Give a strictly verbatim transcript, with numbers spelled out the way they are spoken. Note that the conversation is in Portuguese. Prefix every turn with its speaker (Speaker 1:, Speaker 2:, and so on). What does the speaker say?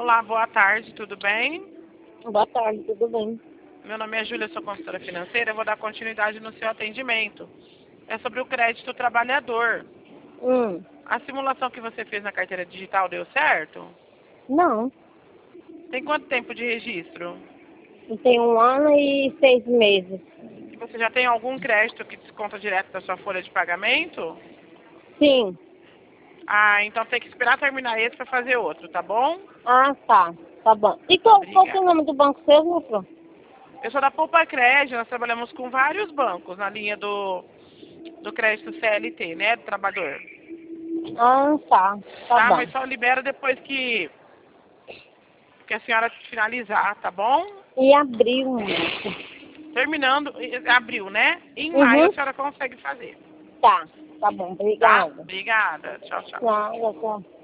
Speaker 1: Olá, boa tarde, tudo bem?
Speaker 2: Boa tarde, tudo bem?
Speaker 1: Meu nome é Júlia, sou consultora financeira. Eu vou dar continuidade no seu atendimento. É sobre o crédito trabalhador.
Speaker 2: Hum,
Speaker 1: A simulação que você fez na carteira digital deu certo?
Speaker 2: não.
Speaker 1: Tem quanto tempo de registro?
Speaker 2: Tem um ano e seis meses.
Speaker 1: E você já tem algum crédito que desconta direto da sua folha de pagamento?
Speaker 2: Sim.
Speaker 1: Ah, então tem que esperar terminar esse para fazer outro, tá bom?
Speaker 2: Ah, tá. Tá bom. E qual, qual que é o
Speaker 1: Obrigada.
Speaker 2: nome do banco seu, meu filho?
Speaker 1: Eu sou da Poupa Crédito, nós trabalhamos com vários bancos na linha do, do crédito C L T, né, do trabalhador.
Speaker 2: Ah, tá. Tá
Speaker 1: Tá?
Speaker 2: bom.
Speaker 1: Mas só libera depois que, que a senhora finalizar, tá bom?
Speaker 2: E abril, moço.
Speaker 1: Terminando, em abril, né? Em maio a
Speaker 2: Uhum.
Speaker 1: senhora consegue fazer.
Speaker 2: Tá. Tá bom.
Speaker 1: Tá?
Speaker 2: Obrigada.
Speaker 1: Obrigada. Tchau, tchau.
Speaker 2: Nada, tchau.